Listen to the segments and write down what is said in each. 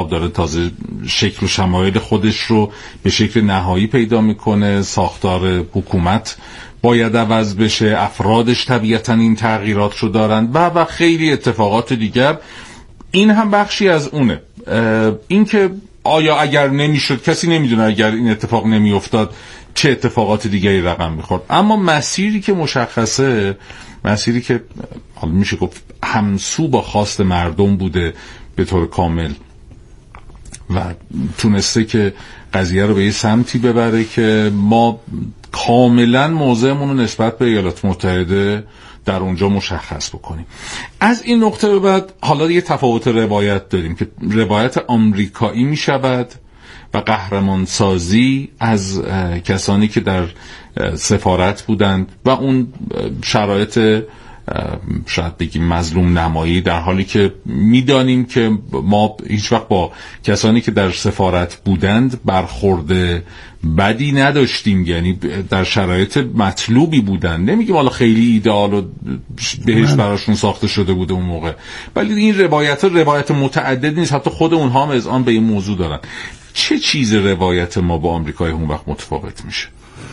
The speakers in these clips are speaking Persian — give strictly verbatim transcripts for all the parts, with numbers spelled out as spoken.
داره تازه شکل و شمایل خودش رو به شکل نهایی پیدا میکنه، ساختار حکومت باید عوض بشه، افرادش طبیعتاً این تغییرات رو دارن و و خیلی اتفاقات دیگر. این هم بخشی از اونه. این که آیا اگر نمیشد، کسی نمیدونه اگر این اتفاق نمیافتاد چه اتفاقات دیگری رقم میخورد، اما مسیری که مشخصه، مسیری که حالا میشه گفت همسو با خواست مردم بوده به طور کامل و تونسته که قضیه رو به یه سمتی ببره که ما کاملا موضعمون رو نسبت به ایالات متحده در اونجا مشخص بکنیم. از این نقطه به بعد حالا یه تفاوت روایت داریم که روایت آمریکایی می شود و قهرمان سازی از کسانی که در سفارت بودند و اون شرایط شاید بگیم مظلوم نمایی، در حالی که میدانیم که ما هیچ وقت با کسانی که در سفارت بودند برخورد بدی نداشتیم، یعنی در شرایط مطلوبی بودند. نمیگیم حالا خیلی ایدئال و بهش براشون ساخته شده بوده اون موقع، ولی این روایت روایت متعدد نیست، حتی خود اونها هم اذعان به این موضوع دارن. چه چیز روایت ما با آمریکای اون وقت متفاوت میشه؟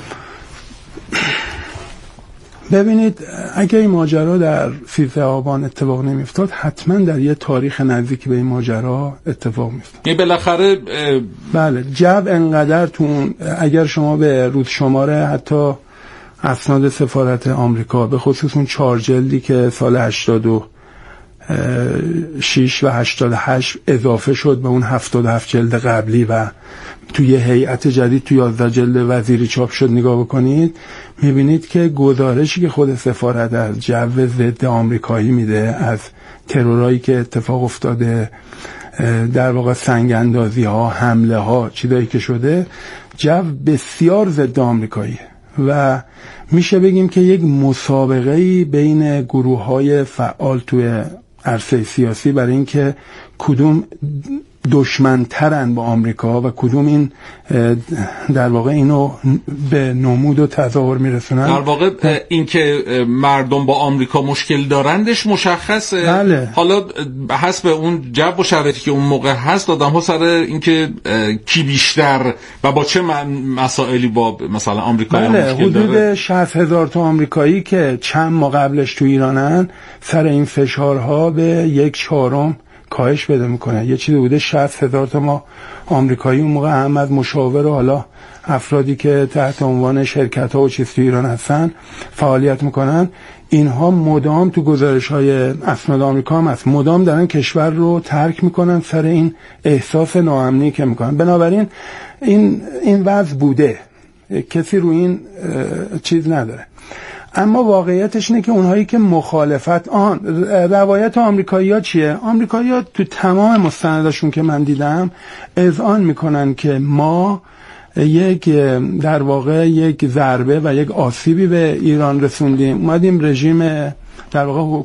ببینید، اگه این ماجرا در سیزده آبان اتفاق نمیفتاد، حتما در یه تاریخ نزدیک به این ماجرا اتفاق میفتاد. یه بالاخره بله، جو انقدر تون، اگر شما به روز شماره حتی اسناد سفارت آمریکا، به خصوص اون چهار جلدی که سال هشتاد و شش و هشتاد و هشت اضافه شد به اون هفتاد و هفت جلد قبلی و توی هیئت جدید توی یازده جلد وزیری چاپ شد، نگاه بکنید میبینید که گزارشی که خود سفارت از جو ضد آمریکایی میده، از ترورایی که اتفاق افتاده، در واقع سنگ اندازی ها، حمله ها، چیزایی که شده، جو بسیار ضد آمریکایی و میشه بگیم که یک مسابقه‌ای بین گروه‌های فعال توی عرصه سیاسی برای اینکه کدوم دشمنترن با آمریکا و کدوم این در واقع اینو به نمود و تظاهر میرسونن. در واقع این که مردم با آمریکا مشکل دارندش مشخصه. بله. حالا حسب اون جو و شرایطی که اون موقع هست، آدم ها سر این که کی بیشتر و با چه مسائلی با مثلا آمریکا بله، مشکل داره. حدود شصت هزار تا آمریکایی که چند ماه قبلش تو ایرانن، سر این فشارها به یک چهارم کاهش پیدا میکنه. یه چیزی بوده شصت هزار تا ما آمریکایی اون موقع هم از مشاور و حالا افرادی که تحت عنوان شرکت ها و چیز تو ایران هستن فعالیت میکنن، اینها مدام تو گزارش های اسناد آمریکا هم هست، مدام دارن کشور رو ترک میکنن سر این احساس ناامنی که میکنن. بنابراین این این وضع بوده، کسی رو این چیز نداره. اما واقعیتش اینه که اونهایی که مخالفت آن روایت آمریکایی‌ها چیه؟ آمریکایی‌ها تو تمام مستنداشون که من دیدم اذعان میکنن که ما یک در واقع یک ضربه و یک آسیبی به ایران رسوندیم، اومدیم رژیم در واقع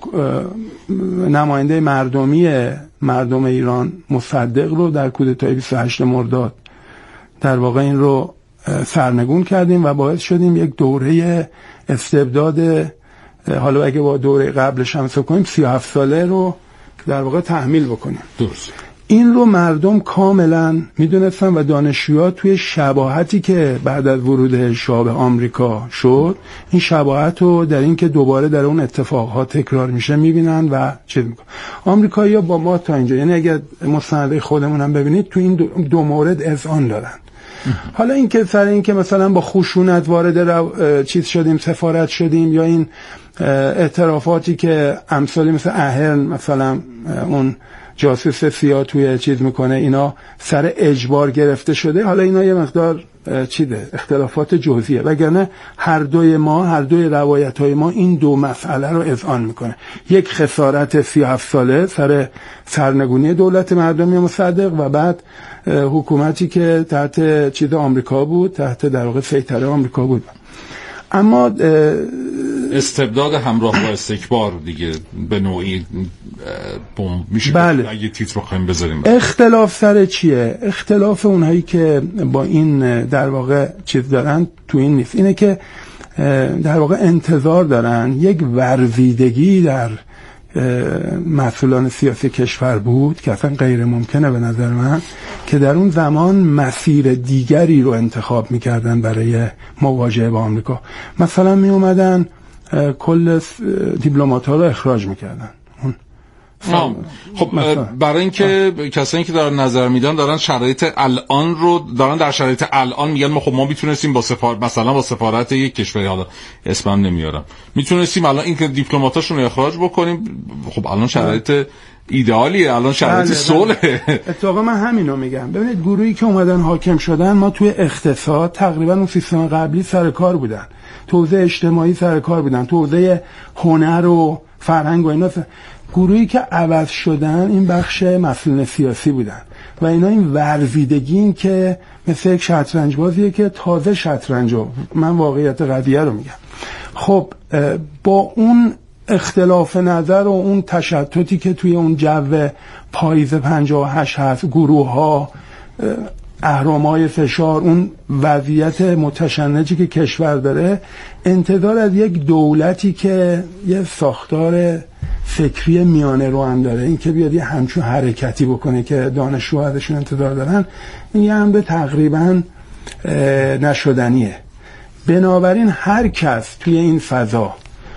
نماینده مردمی مردم ایران مصدق رو در کودتای بیست و هشت مرداد در واقع این رو سرنگون کردیم و باعث شدیم یک دوره استبداد، حالا اگه با دوره قبلش هم حساب کنیم سی و هفت ساله رو در واقع تحمیل بکنیم. درست. این رو مردم کاملا میدونستن و دانشجوها توی شباهتی که بعد از ورود شاه به آمریکا شد، این شباهت رو در این که دوباره در اون اتفاقها تکرار میشه میبینن و چه میکنن. آمریکایی‌ها با ما تا اینجا، یعنی اگر مستند خودمون هم ببینید، تو این دو, دو مورد اذعان دارن. حالا این که سر این که مثلا با خشونت وارد رو... چیز شدیم، سفارت شدیم، یا این اعترافاتی که امثالی مثل اهرن مثلا اون جاسوس سیاه توی چیز میکنه، اینا سر اجبار گرفته شده، حالا اینا یه مقدار چیده اختلافات جزئیه، وگرنه هر دوی ما، هر دوی روایت های ما این دو مسئله رو اذعان میکنه. یک خسارت سی و هفت ساله سر سرنگونی دولت مردمی مصدق و بعد حکومتی که تحت چیز آمریکا بود، تحت در واقع سیطره آمریکا بود. اما استبداد همراه با استکبار دیگه به نوعی میشه. بله. اگه تیتر رو خواهیم بذاریم. اختلاف سر چیه؟ اختلاف اونهایی که با این در واقع چیز دارن تو این نیست، اینه که در واقع انتظار دارن یک ورزیدگی در مسئولان سیاسی کشور بود که اصلا غیر ممکنه به نظر من، که در اون زمان مسیر دیگری رو انتخاب میکردن برای مواجهه با آمریکا. مثلا می اومدن کل دیپلمات‌ها رو اخراج میکردن. خب برای اینکه کسانی که دارن نظر میدن دارن شرایط الان رو دارن در شرایط الان میگن ما خب ما میتونستیم با سفارت مثلا با سفارت یک کشوری، حالا اسمم نمیارم، میتونستیم الان این که دیپلماتاشون رو اخراج بکنیم. خب الان شرایط ایدئالیه، الان شرایط صلح. اتفاقا من همینو میگم. ببینید گروهی که اومدن حاکم شدن، ما توی اقتصاد تقریبا اون سیستم قبلی سر کار بودن، تو حوزه اجتماعی سر کار بودن، تو حوزه هنر و فرهنگ و اینا. گروهی که عوض شدن این بخش مسئولین سیاسی بودن و اینا این ورزیدگی این که مثل یک شطرنج بازیه که تازه شطرنجو، من واقعیت قضیه رو میگم. خب با اون اختلاف نظر و اون تشتتی که توی اون جو پاییز پنجاه و هشت هست، گروه ها، اهرام‌های فشار، اون وضعیت متشنجی که کشور داره، انتظار از یک دولتی که یه ساختار فکری میانه رو هم داره، این که بیاد یه همچون حرکتی بکنه که دانشجو ازشون انتظار دارن، این یه امر تقریبا نشدنیه. بنابراین هر کس توی این فضا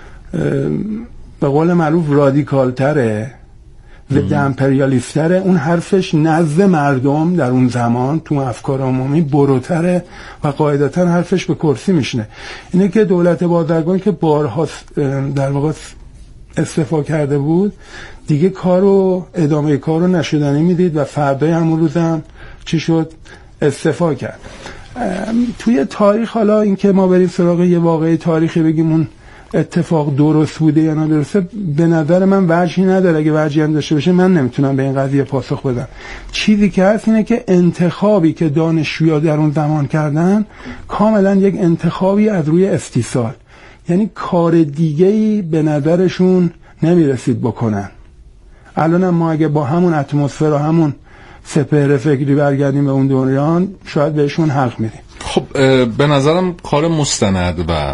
به قول معروف رادیکالتره، ضد امپریالیستره، اون حرفش نزد مردم در اون زمان تو افکار عمومی بروتره و قاعدتا حرفش به کرسی میشنه. اینه که دولت بازرگان که بارها در واقع استعفا کرده بود دیگه کارو ادامه کارو نشدنی میدید و فردای همون روزم چی شد؟ استعفا کرد. توی تاریخ حالا این که ما بریم سراغ یه واقعی تاریخی بگیم اون اتفاق درست بوده یا ندرسته، به نظر من وجهی نداره. اگه وجهی هم داشته باشه من نمیتونم به این قضیه پاسخ بدم. چیزی که هست اینه که انتخابی که دانشجوها در اون زمان کردن کاملا یک انتخابی از روی استیصال، یعنی کار دیگه‌ای به نظرشون نمیرسید بکنن. الان ما اگه با همون اتمسفر و همون سپهر فکری برگردیم به اون دنیا، شاید بهشون حق میدیم. خب به نظرم کار مستند و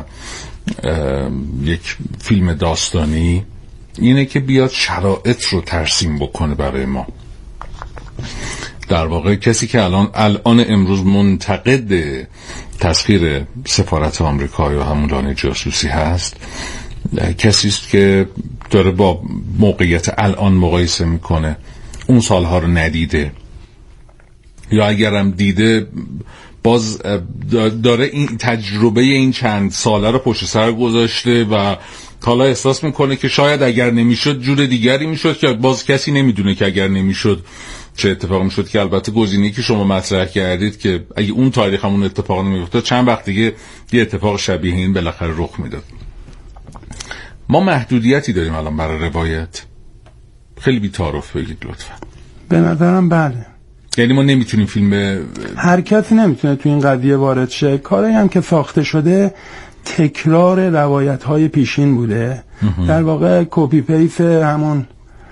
یک فیلم داستانی اینه که بیاد شرایط رو ترسیم بکنه برای ما. در واقع کسی که الان الان امروز منتقد تسخیر سفارت آمریکا یا همون لانه جاسوسی هست، کسی است که داره با موقعیت الان مقایسه میکنه، اون سالها رو ندیده، یا اگرم دیده باز داره این تجربه این چند ساله رو پشت سر گذاشته و حالا احساس میکنه که شاید اگر نمیشد جور دیگری میشد، که باز کسی نمیدونه که اگر نمیشد چه اتفاق میشد. که البته گزینه‌ای که شما مطرح کردید که اگه اون تاریخ همون اتفاق نمیافتاد چند وقت دیگه یه اتفاق شبیه این بالاخره رخ میداد. ما محدودیتی داریم الان برای روایت. خیلی بی تعارف بگید لطفا. به نظرم بله. یعنی ما نمیتونیم فیلم، هر کسی نمیتونه تو این قضیه وارد شه. کاری هم که ساخته شده تکرار روایت‌های پیشین بوده، در واقع کپی پیست همون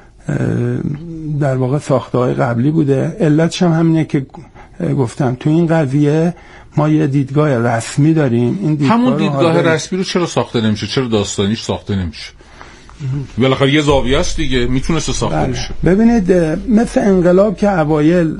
در واقع ساخته‌های قبلی بوده. علتش هم همینه که گفتم تو این قضیه ما یه دیدگاه رسمی داریم. این دیدگاه همون دیدگاه رسمی رو چرا ساخته نمیشه؟ چرا داستانیش ساخته نمیشه؟ بالاخره یه زاویه است دیگه، میتونست ساخته بله. بشه. ببینید مثل انقلاب که اوایل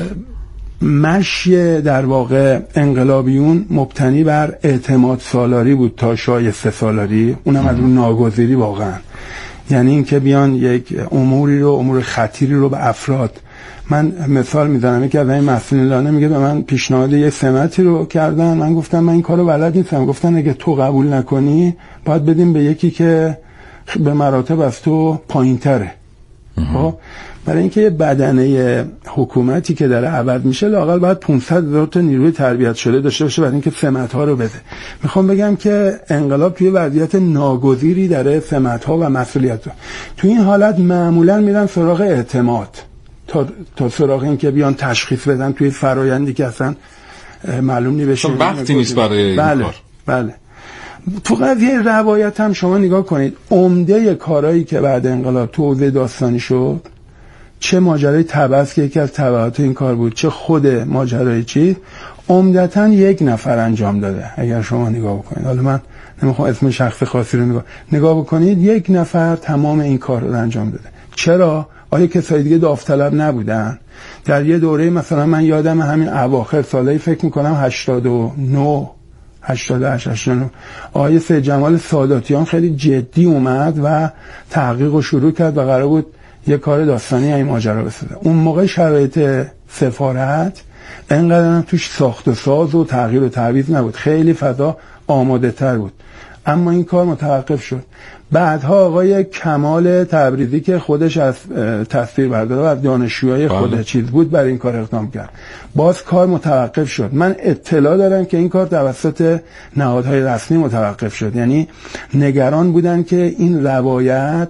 مشی در واقع انقلابیون مبتنی بر اعتماد سالاری بود تا شایسته سالاری، اونم از اون ناگزیری واقعا، یعنی این که بیان یک اموری رو امور خطیری رو به افراد. من مثال میزنم که از این مسئولین لانه میگه به من پیشنهاد یه سمتی رو کردن، من گفتم من این کارو بلد نیستم. گفتن اگه تو قبول نکنی باید بدیم به یکی که به مراتب از تو پایین تره. خب برای اینکه یه بدنه حکومتی که داره عوض میشه لااقل باید پانصد هزار تا نیروی تربیت شده داشته باشه برای اینکه سمت‌ها رو بده. میخوام بگم که انقلاب توی وضعیت ناگزیری داره سمت‌ها و مسئولیت رو. توی این حالت معمولا میرن سراغ اعتماد تا تا سراغ این که بیان تشخیص بدن توی فرایندی که اصلا معلوم نمیشه، وقتی نیست برای این بله. کار. بله. تو قضیه روایت هم شما نگاه کنید، عمده کارهایی که بعد انقلاب تو حوزه داستانی شد، چه ماجرای تبعث که یکی از تبعات این کار بود، چه خود ماجرای چیز، عمدتاً یک نفر انجام داده. اگر شما نگاه بکنید، حالا من نمیخوام اسم شخص خاصی رو نگاه نگاه بکنید، یک نفر تمام این کار رو انجام داده. چرا؟ آیا کسای دیگه داوطلب نبودن؟ در یه دوره مثلا من یادم همین اواخر سالای فکر میکنم هشتاد و نه هشتاد و هشت هشتاد و نه آقای سید جمال ساداتیان خیلی جدی اومد و تحقیق رو شروع کرد و قرار بود یه کار داستانی این ماجرا بسازه. اون موقع شرایط سفارت اینقدر توش ساخت و ساز و تغییر و تعویض نبود، خیلی فضا آماده تر بود، اما این کار متوقف شد. بعدها آقای کمال تبریزی که خودش از تصویر برداره و از دانشجوهای خود چیز بود برای این کار اقدام کرد، باز کار متوقف شد. من اطلاع دارم که این کار توسط نهادهای رسمی متوقف شد، یعنی نگران بودن که این روایت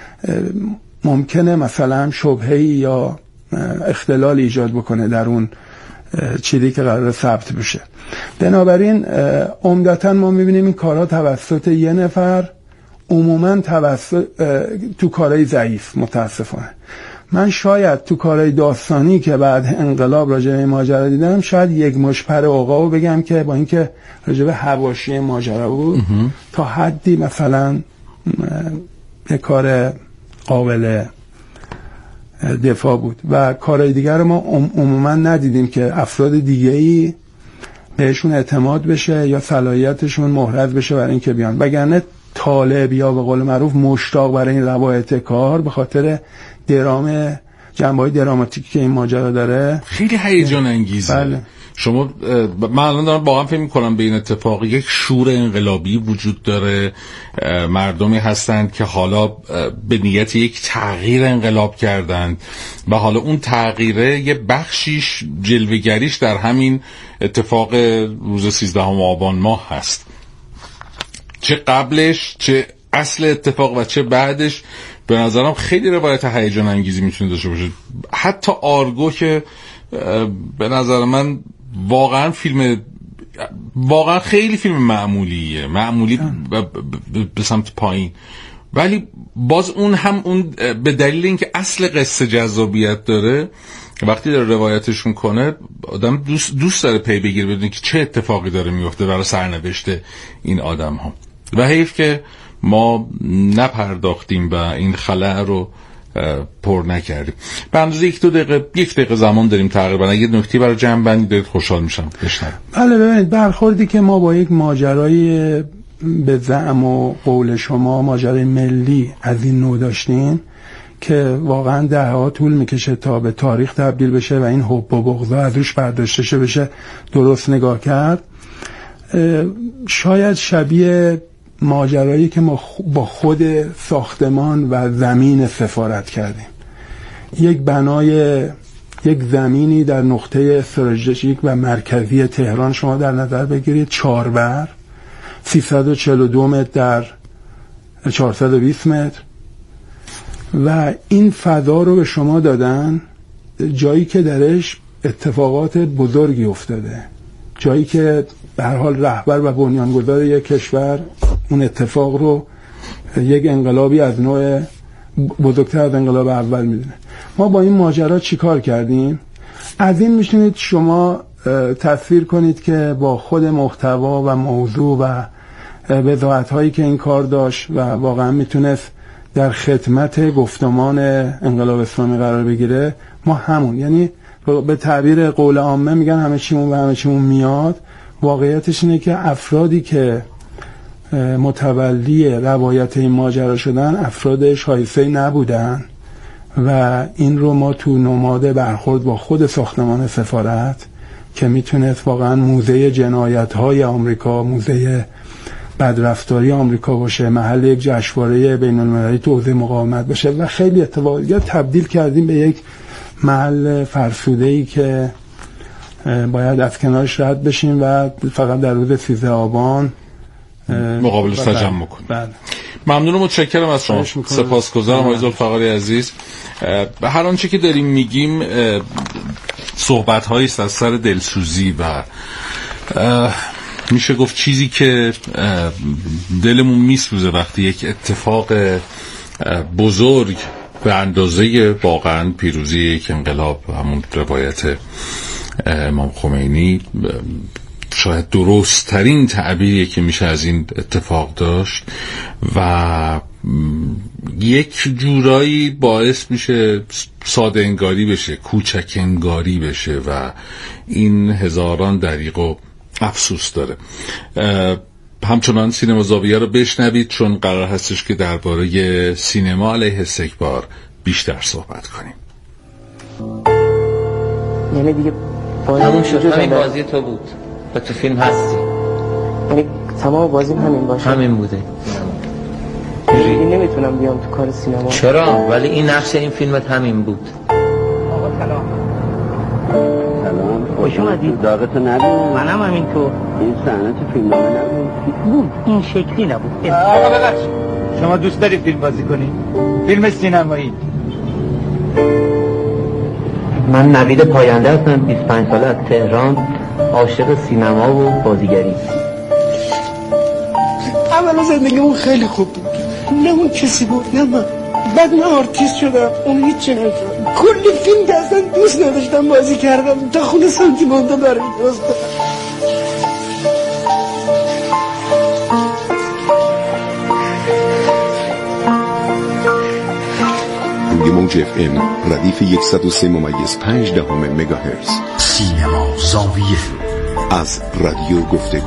ممکنه مثلا شبهه‌ای یا اختلال ایجاد بکنه در اون چیزی که قرار ثبت بشه. بنابراین عمدتاً ما میبینیم این کارها توسط یه نفر، عموماً توسط تو کارهای ضعیف. متاسفانه من شاید تو کارهای داستانی که بعد انقلاب راجع به ماجرا دیدم، شاید یک مشپر اوقابو بگم که با اینکه راجع به حواشی ماجرا بود تا حدی مثلا یک کار قابل دفاع بود و کارهای دیگر رو ما عموما ندیدیم که افراد دیگه‌ای بهشون اعتماد بشه یا صلاحیتشون محرز بشه برای اینکه بیان. وگرنه طالب یا به قول معروف مشتاق برای این روایت کار به خاطر درام جنبه‌های دراماتیکی که این ماجرا داره خیلی هیجان انگیزه. بله. شما من الان دارم واقعا فکر می‌کنم به این اتفاق یک شور انقلابی وجود داره، مردمی هستند که حالا به نیت یک تغییر انقلاب کردند و حالا اون تغییره یه بخشیش جلوه‌گریش در همین اتفاق روز سیزدهم آبان ماه هست، چه قبلش چه اصل اتفاق و چه بعدش. به نظرم خیلی روایت هیجان انگیزی میتونه داشته باشه. حتی آرگو که به نظر من واقعا فیلم واقعا خیلی فیلم معمولیه، معمولی به سمت پایین، ولی باز اون هم اون به دلیل اینکه اصل قصه جذابیت داره، وقتی داره روایتش میکنه آدم دوست دوست داره پی بگیره بدونه که چه اتفاقی داره میفته برای سرنوشت این آدم ها. و حیف که ما نپرداختیم و این خلأ رو پر نکردیم. به اندازه یک دو دقیقه یک دقیقه زمان داریم تقریبا. اگه نکته برای جمع بندی دارید خوشحال میشم بشنوم. بله ببینید، برخوردی که ما با یک ماجرای به زعم و قول شما ماجرای ملی از این نوع داشتیم که واقعا ده ها طول میکشه تا به تاریخ تبدیل بشه و این حب و بغضا از روش برداشته شه بشه درست نگاه کرد، شاید شبیه ماجرایی که ما با خود ساختمان و زمین سفارت کردیم. یک بنای یک زمینی در نقطه استراتژیک و مرکزی تهران شما در نظر بگیرید، چهاربر سیصد و چهل و دو متر در چهارصد و بیست متر، و این فضا رو به شما دادن، جایی که درش اتفاقات بزرگی افتاده، جایی که به هر حال رهبر و بنیانگذار یک کشور اون اتفاق رو یک انقلابی از نوع بزرگتر از انقلاب اول میدونه. ما با این ماجرا چی کار کردیم؟ از این میتونید شما تصویر کنید که با خود محتوا و موضوع و وضاحت هایی که این کار داشت و واقعا میتونست در خدمت گفتمان انقلاب اسلامی قرار بگیره، ما همون، یعنی به تعبیر قول عامه میگن همه چیمون به همه چیمون میاد. واقعیتش اینه که افرادی که متولی روایت این ماجرا شدن افراد شایسته نبودن و این رو ما تو نماد برخورد با خود ساختمان سفارت که میتونست واقعا موزه جنایت های آمریکا، موزه بدرفتاری آمریکا باشه، محل یک جشنواره بین المللی تو حوزه مقاومت باشه و خیلی اتفاقات تبدیل کردیم به یک محل فرسوده‌ای که باید از کنارش رد بشیم و فقط در روز سیزدهم آبان مقابلش تجمع کنیم. بله. ممنون و متشکرم از شما. سپاسگزارم آقای ذوالفقاری عزیز. هر آنچه که داریم میگیم صحبت هایی است از سر دلسوزی و میشه گفت چیزی که دلمون میسوزه وقتی یک اتفاق بزرگ به اندازه واقعا پیروزی یک انقلاب، همون روایت امام خمینی شاید درست ترین تعبیری که میشه از این اتفاق داشت و یک جورایی باعث میشه ساده انگاری بشه، کوچک انگاری بشه و این هزاران دریغ و افسوس داره. همچنان سینما زاویه رو بشنوید چون قرار هستش که درباره سینما علیه استکبار بیشتر صحبت کنیم. یعنی دیگه همون شد، همین بازی تو بود و تو فیلم هستی. یعنی تمام بازیم همین باشه؟ همین بوده. این نمیتونم بیام تو کار سینما. چرا؟ ولی این نقش این فیلمت همین بود. آقا سلام. سلام. خوش اومدید. داغتو نبود. منم همینطور. این صحنه تو فیلم نامه نبود. بود. این شکلی نبود. آقا ببخشید. شما دوست داری فیلم بازی کنی؟ فیلم سینمایی. من نوید پاینده هستم، بیست و پنج ساله، از تهران، عاشق سینما و بازیگری. اول زندگیمون خیلی خوب بود، نه اون کسی بود نه من. بعد من آرتیست شدم، اون هیچی نکرد. کلی فیلم که اصلا دوست نداشتم بازی کردم تا خونه سانتیمانتا برای درست کنم. روی موج اف ام ردیف صد و سه ممیز پنج دهم مگاهرتز. سینما زاویه از رادیو گفتگو.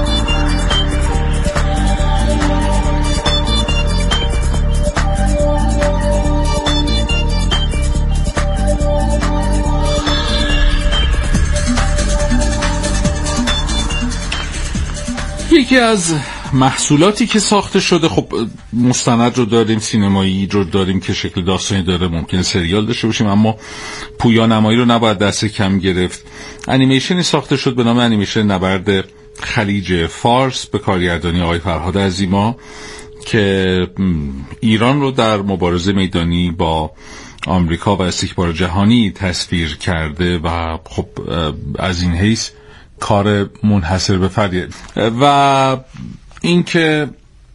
یکی از محصولاتی که ساخته شده، خب مستند رو داریم، سینمایی رو داریم که شکل داستانی داره، ممکنه سریال داشته باشیم، اما پویا نمایی رو نباید دست کم گرفت. انیمیشنی ساخته شد به نام انیمیشن نبرد خلیج فارس به کارگردانی آقای فرهاد عظیما که ایران رو در مبارزه میدانی با آمریکا و استکبار جهانی تصویر کرده و خب از این حیث کار منحصر به فردیه و اینکه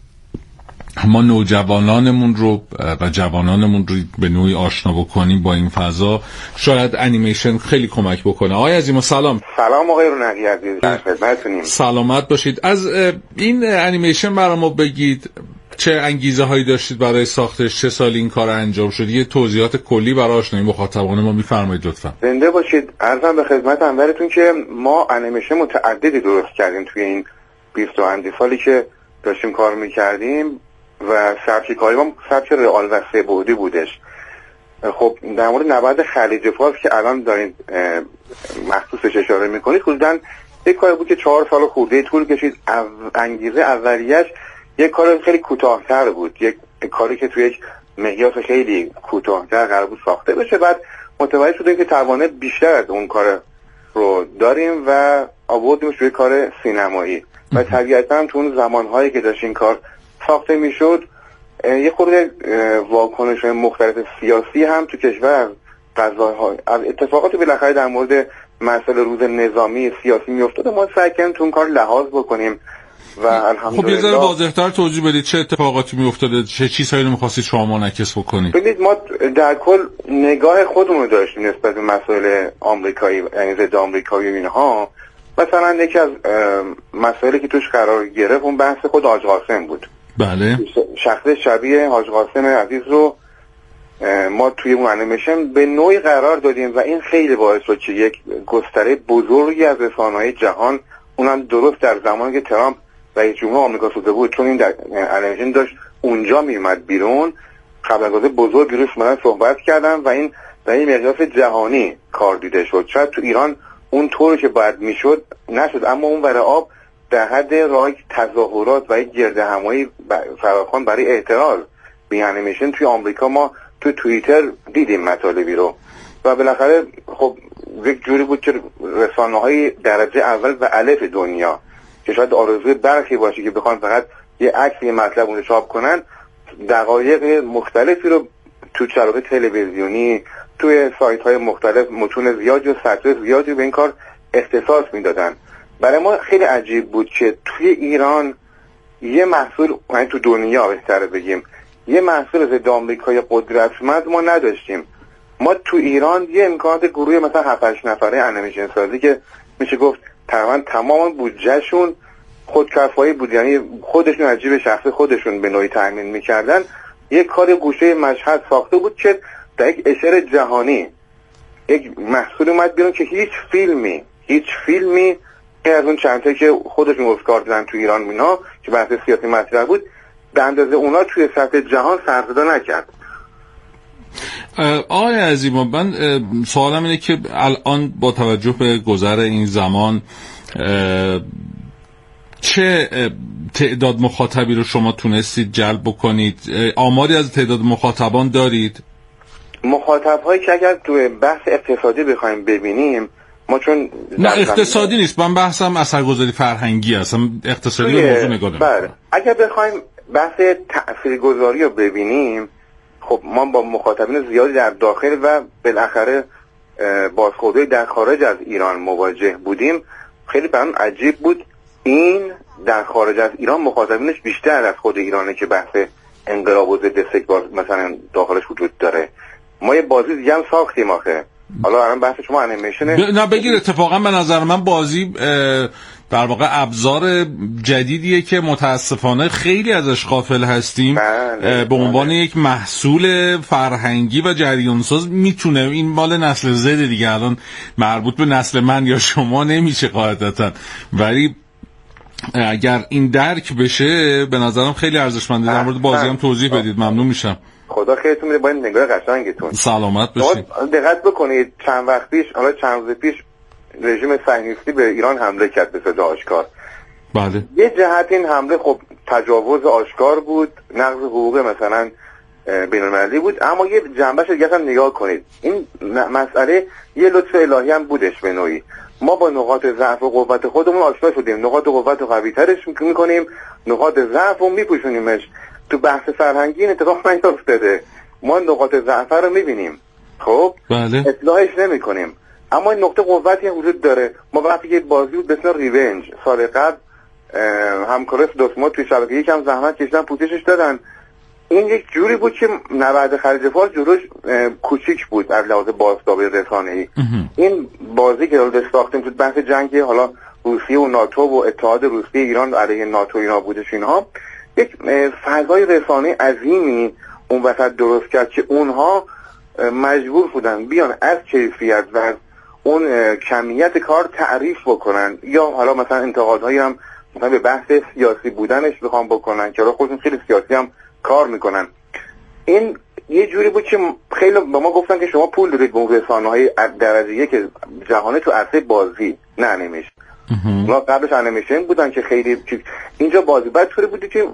ما نوجوانانمون رو و جوانانمون رو به نوعی آشنا بکنیم با این فضا، شاید انیمیشن خیلی کمک بکنه. آقای عظیما سلام. سلام آقای رونقی عزیز، در خدمتتونیم. سلامت باشید. از این انیمیشن برای ما بگید چه انگیزه هایی داشتید برای ساختش، چه سالی این کار انجام شد، یه توضیحات کلی برای آشنایی مخاطبان ما میفرمایید لطفا. زنده باشید. عرضم به خدمت انورتون که ما انیمیشن متعددی درست کردیم توی این بیست و اندی سالی که داشتیم کار میکردیم و سبک کاری ما سبک رئال و سه بعدی بودش. خب در مورد نبرد خلیج فارس که الان دارین مخصوصش اشاره میکنید، حدوداً یک کاری بود که چهار سال خورده طول کشید. انگیزه اولیش یک کار خیلی کوتاه‌تر بود، یک کاری که توی یک مقیاس خیلی کوتاه‌تر قرار بود ساخته بشه. بعد متوجه شدیم که توانه بیشتر از اون کار رو داریم و آوردیمش روی کار سینمایی و طبیعتاً هم تو اون زمانهایی که داشت این کار ساخته میشد یه خورده واکنش‌های مختلف سیاسی هم تو کشور از از اتفاقاتی بالاخره در مورد مسائل روز نظامی سیاسی میافتاد. ما سعی کردیم تو اون کار لحاظ بکنیم و الحمدلله. خب یه ذره واضح‌تر توضیح بدید چه اتفاقاتی میافتاده، چه چیزهایی رو می‌خواستید شما منعکس بکنید؟ ببینید ما در کل نگاه خودمون رو داشتیم نسبت به مسائل آمریکایی، یعنی ضد آمریکایی و اینها. مثلا یکی از مسائلی که توش قرار گرفت اون بحث خود حاج قاسم بود. بله. شخص شبیه حاج قاسم عزیز رو ما توی اون انیمیشن به نوعی قرار دادیم و این خیلی باعث شد که یک گستره بزرگی از رسانه‌های جهان، اونم درست در زمانی که ترامپ رئیس جمهور آمریکا شده بود، چون این در انیمیشن داشت اونجا میومد بیرون، خبرگزاری بزرگی روش اومدن صحبت کردن و این در این مقیاس جهانی کار دیده شد. شاید تو ایران اون طوری که باید میشد نشد، اما اون ور آب در حد راه تظاهرات و یک گردهمایی فراخوان برای اعتراض به انیمیشن توی آمریکا ما تو توییتر دیدیم مطالبی رو و بالاخره خب یک جوری بود که رسانه‌های درجه اول و الف دنیا که شاید آرزوی برخی باشه که بخوان فقط یه عکس یه مطلب اون رو چاپ کنن، دقایق مختلفی رو تو شبکه تلویزیونی، توی سایت‌های مختلف متون زیادی و سطح زیادی به این کار اختصاص میدادن. برای ما خیلی عجیب بود که توی ایران یه محصول، یعنی تو دنیا بهتره بگیم، یه محصول ضد آمریکای قدرتمند ما نداشتیم ما تو ایران یه امکانات گروه مثلا هفت هشت نفره انیمیشن سازی که میشه گفت تقریبا تمام بودجهشون خودکفایی بود، یعنی خودشون از جیب شخصی خودشون به نوعی تامین میکردن، یک کار گوشه مشهد ساخته بود که در یک اشاره جهانی یک محصول اومد بیرون که هیچ فیلمی هیچ فیلمی از اون چند تا که خودشون اسکار دادن تو ایران مینا که بحث سیاسی مطرح بود به اندازه اونا توی سطح جهان سر صدا نکرد. آقای عظیما، من سوالم اینه که الان با توجه به گذر این زمان چه تعداد مخاطبی رو شما تونستید جلب بکنید؟ آماری از تعداد مخاطبان دارید؟ مخاطب‌هایی که اگر توی بحث اقتصادی بخوایم ببینیم، ما چون نه اقتصادی نیست، من بحثم اثرگذاری فرهنگی هستم، اقتصادی رو موضوع نگاه بله. اگر بخوایم بحث تاثیرگذاری رو ببینیم، خب ما با مخاطبین زیادی در داخل و بالاخره بازخوردی در خارج از ایران مواجه بودیم. خیلی برام عجیب بود این در خارج از ایران مخاطبینش بیشتر از خود ایرانه که بحث انقلاب و ضد استکبار مثلا داخلش وجود داره. ما یه بازی دیگه هم ساختیم آخه، حالا الان بحث شما انیمیشنه. ب... نه بگیر، اتفاقا به نظر من بازی در واقع ابزار جدیدیه که متاسفانه خیلی ازش غافل هستیم. بله، به عنوان بله. یک محصول فرهنگی و جریانساز میتونه، این مال نسل زد دیگه، الان مربوط به نسل من یا شما نمیشه قاعدتا، ولی اگر این درک بشه به نظرم خیلی ارزشمنده. در مورد بازی هم توضیح بدید، ممنون میشم. خدا خیرتون میده با این نگاه قشنگتون. سلامت باشید. دقت بکنید چند وقت پیش، حالا چند روز پیش رژیم صهیونیستی به ایران حمله کرد به صورت آشکار. بله. یه جهت این حمله خب تجاوز آشکار بود، نقض حقوق مثلا بین‌المللی بود، اما یه جنبهش دیگه هم نگاه کنید. این مسئله یه لطف الهی هم بودش به نوعی. ما با نقاط ضعف و قوت خودمون آشنا شدیم، نقاط قوت رو قوی‌ترش می‌کنیم، نقاط ضعف رو می‌پوشونیمش. تو بحث فرهنگی این اتفاق نیفتاده. ما نقاط ضعف رو می‌بینیم، خب بله. اصلاحش نمی‌کنیم، اما این نقطه قوتی هم وجود داره. ما وقتی که بازی بود به اسم ریونج سال قبل همکارای دوستما توی شبکه یکم زحمت کشیدن پوششش دادن، این یک جوری بود که نبرد خلیج فارس جلوش کوچیک بود از لحاظ بازتابی رسانه‌ای. این بازی که داشت ساختیم تو بحث جنگی حالا روسیه و ناتو و اتحاد روسیه ایران علیه ناتو اینا بودش، اینها یک فضای رسانه‌ای عظیمی اون وسط درست کرد که اونها مجبور بودن بیان از کیفیت و از اون کمیت کار تعریف بکنن، یا حالا مثلا انتقادهایی هم مثلا به بحث سیاسی بودنش بخوام بکنن که خودشون خیلی سیاسی هم کار میکنن. این یه جوری بود که خیلی با ما گفتن که شما پول دارید به اون رسانه‌های درجه یک جهانی تو عرصه بازی، نه انیمیشن. ما قبلش انیمیشن بودن که خیلی اینجا بازی. بعد طوری بودی که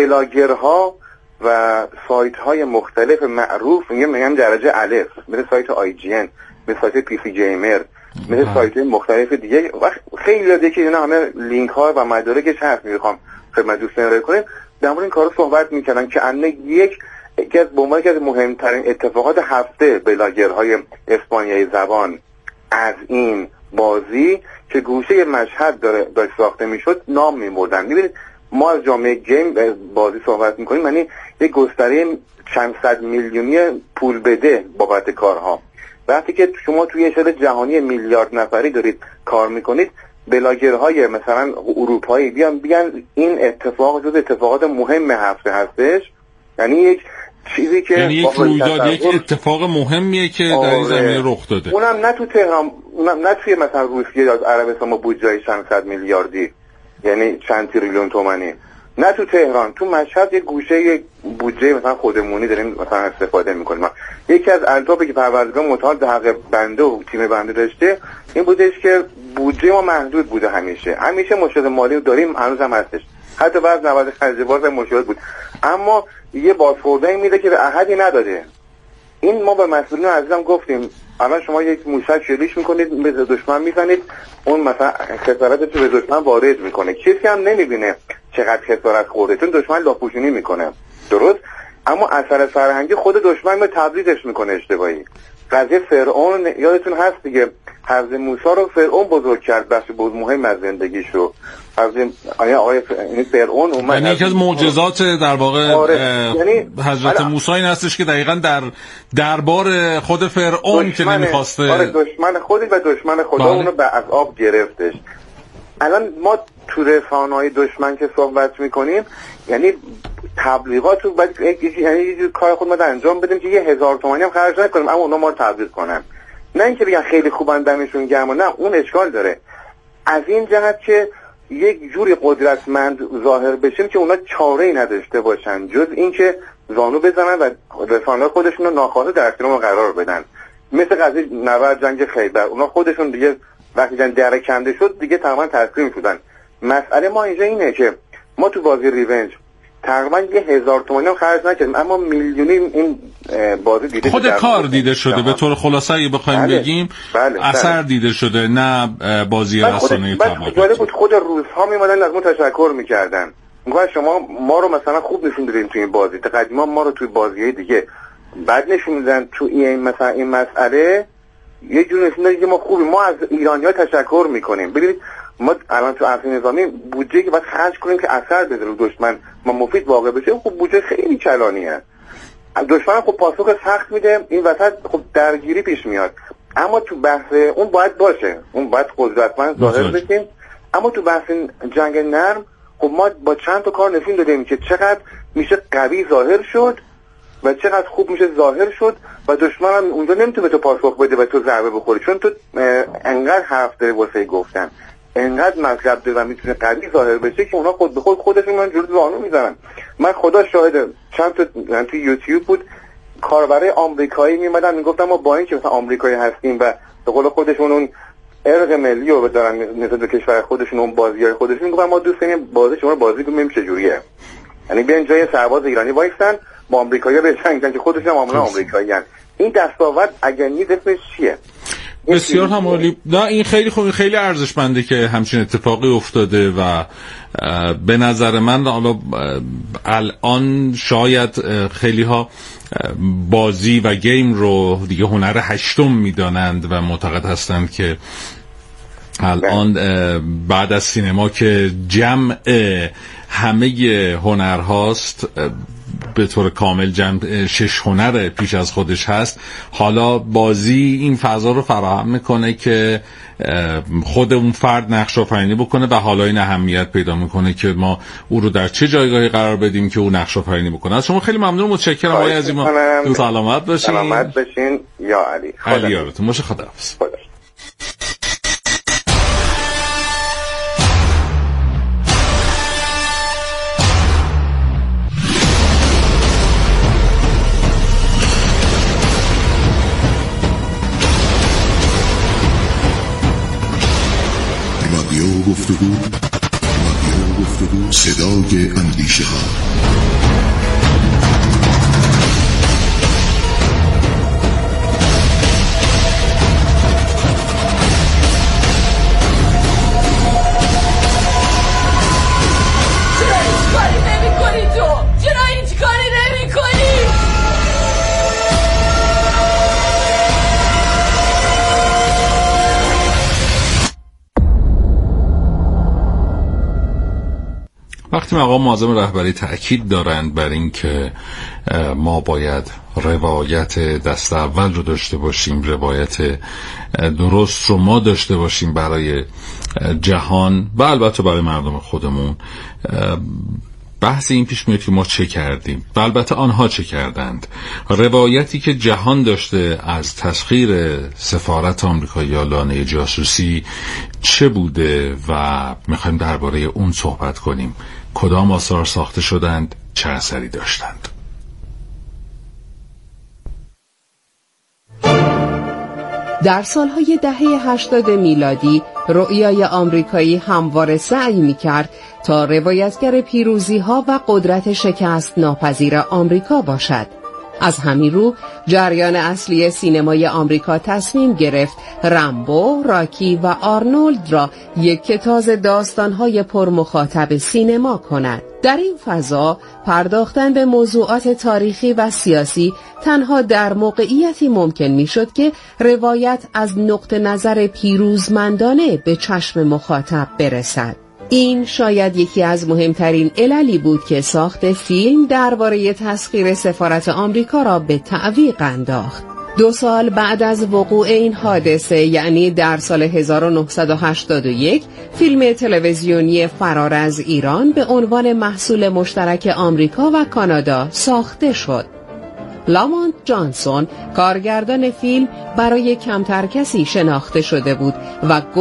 بلاگرها و سایت های مختلف معروف، میگم درجه الف، مثل سایت آی جی ان، مثل سایت پی سی گیمر، مثل سایت مختلف دیگه، و خیلی دیگه که اینا همه لینک ها و مدارکش هست، میخوام خدمت دوستان ارائه کنیم. در مورد این کارا صحبت میکردن که ان یک یکی از بمبار که از مهمترین اتفاقات هفته بلاگرهای اسپانیایی زبان از این بازی که گوشه مشهد داره داشت ساخته میشد نام میبردن. میبینید ما از جامعه گیم بازی صحبت میکنیم، یعنی یک گستره چند صد میلیونی پول بده بابت کارها. وقتی که شما توی اشاره جهانی میلیارد نفری دارید کار میکنید، بلاگرهای مثلا اروپایی بیان بیان این اتفاق جز اتفاقات مهم هفته هستش، یعنی یک چیزی که یعنی یک رویداد، یک اتفاق مهمیه که در این زمینه رخ داده، اونم نه تو تهران، اونم نه توی مثلا روسیه یا عربستان ما بودجه چند صد میلیاردی، یعنی چند تریلیون تومانی، نه تو تهران، تو مشهد یک گوشه یک بودجه مثلا خودمونی داریم مثلا استفاده میکنیم. یکی از الطافی که پروردگار متعال در حق بنده و تیم بنده داشته این بودش که بودجه ما محدود بوده، همیشه همیشه مشکل مالی داریم، هنوز هم هستش، حتی بعد نود خرج باز مشکل بود، اما یه بازخوردی میده که به احدی نداده. این ما به مسئولین عزیزم گفتیم الان شما یک موشک شلیک میکنید به دشمن میزنید، اون مثلا خسارتش رو به دشمن وارد میکنه، کسی هم نمیبینه چقدر خسارت خورده چون دشمن لاپوشونی میکنه، درست؟ اما اثر فرهنگی خود دشمن به تبریزش میکنه اشتباهی. قضیه فرعون یادتون هست دیگه، حضرت موسی رو فرعون بزرگ کرد، بخش بود مهم از زندگیشو. حضرت آیا آقای فرعون اومد، یعنی یکی از معجزات در واقع آره. یعنی حضرت موسی این هستش که دقیقاً در دربار خود فرعون که نمیخواسته آره دشمن خودی و دشمن خدا اونو به از آب گرفتش. الان ما تو رسانه‌های دشمن که صحبت میکنیم، یعنی تبلیغات رو باید یعنی یه جور کار خود ما انجام بدیم که یه هزار تومانی هم خرج نکنیم اما اونا ما رو تبلیغ کنن، نه اینکه بگن خیلی خوبن دمشون گرم، نه اون اشکال داره. از این جهت که یک جوری قدرتمند ظاهر بشیم که اونا چاره‌ای نداشته باشن جز اینکه زانو بزنن و رسانه‌های خودشون رو ناخواسته در اختیار قرار بدن، مثل قضیه نبرد جنگ خیبر. اونا خودشون دیگه وقتی جن در کنده شد دیگه تماما تسلیم شدن. مسئله ما اینجا اینه که ما تو بازی ریونج تقریبا یه هزار تومانی هم خرج نکردیم اما میلیونی این بازی دیده خود کار دیده شده. به طور خلاصه اگه بخوایم بله. بگیم بله. اثر بله. دیده شده، نه بازی رسانه‌ای تبلیغاتی. جالب بود خود روزها میمدن از ما تشکر میکردن، میگن شما ما رو مثلا خوب نشون دادین تو این بازی، قدیما ما رو توی بازی‌های دیگه بعد نشون میدن تو این مثلا این مسئله یه جور نشون دادن که ما خوبیم، ما از ایرانی‌ها تشکر میکنیم. ببینید ما الان تو ارتش نظامی بودجه که باید خرج کنیم که اثر بده رو دشمن ما مفید واقع بشه، خب بودجه خیلی کلانیه. دشمن خب پاسخ سخت میده، این وسط خب درگیری پیش میاد، اما تو بحث اون باید باشه، اون باید قدرتمند ظاهر بشیم. اما تو بحث جنگ نرم خب ما با چند تا کار نشون دادیم که چقدر میشه قوی ظاهر شد و چقدر خوب میشه ظاهر شد و دشمن هم اونجا نمیتونه تو پاسخ بده و تو ضربه بخوری، چون تو انقدر حرف داره واسه گفتن، انقدر مطلب داره و میتونه قوی ظاهر بشه که اونا خود به خود خودشون من جلوی زانو میزنن. من خدا شاهده چند تا تو یوتیوب بود کاربرای آمریکایی میمدن میگفتن ما با اینکه مثلا آمریکایی هستیم و به قول خودشون اون ارق ملی رو دارن نسبت به کشور خودشون اون بازیای خودشون، میگفتن ما دوست داریم بازی شما بازی کنیم چه جوریه، یعنی بیان جای سرباز ایرانی وایسن با آمریکایی‌ها بجنگن که خودشون هم عاملا آمریکایی‌ان. این دستاورد اگر نیست اسمش چیه؟ بسیار هم عالی. نه این خیلی خوب، خیلی ارزشمنده که همچین اتفاقی افتاده و به نظر من حالا الان شاید خیلی ها بازی و گیم رو دیگه هنر هشتم میدانند و معتقد هستند که الان بعد از سینما که جمع همه هنر هاست به طور کامل جمع شش هنر پیش از خودش هست، حالا بازی این فضا رو فراهم میکنه که خود اون فرد نقش آفرینی بکنه و حالا این اهمیت پیدا میکنه که ما او رو در چه جایگاهی قرار بدیم که او نقش آفرینی بکنه. از شما خیلی ممنون، متشکرم آقای عزیز. سلامت باشین. سلامت باشین یا علی. خدا یارتون باشه. خداحافظ. خدا. گفتگو رادیو گفتگو صدای اندیشه ها. چرا هیچ کاری نمی کنی تو؟ چرا هیچ کاری نمی کنی؟ وقتی مقام معظم رهبری تأکید دارند بر این که ما باید روایت دست اول رو داشته باشیم، روایت درست رو ما داشته باشیم برای جهان و البته برای مردم خودمون، بحث این پیش میاد که ما چه کردیم و البته آنها چه کردند. روایتی که جهان داشته از تسخیر سفارت آمریکا یا لانه جاسوسی چه بوده و میخوایم درباره اون صحبت کنیم. کدام آثار ساخته شدند، چه اثری داشتند. در سالهای دهه هشتاد میلادی رؤیای آمریکایی همواره سعی می‌کرد تا روایتگر پیروزی‌ها و قدرت شکست ناپذیر آمریکا باشد. از همین رو جریان اصلی سینمای آمریکا تصمیم گرفت رامبو، راکی و آرنولد را یک تاز داستان‌های پرمخاطب سینما کند. در این فضا پرداختن به موضوعات تاریخی و سیاسی تنها در موقعیتی ممکن می‌شد که روایت از نقطه نظر پیروزمندانه به چشم مخاطب برسد. این شاید یکی از مهمترین عللی بود که ساخت فیلم درباره تسخیر سفارت آمریکا را به تعویق انداخت. دو سال بعد از وقوع این حادثه، یعنی در سال هزار و نهصد و هشتاد و یک، فیلم تلویزیونی فرار از ایران به عنوان محصول مشترک آمریکا و کانادا ساخته شد. لامونت جانسون کارگردان فیلم برای کمتر کسی شناخته شده بود و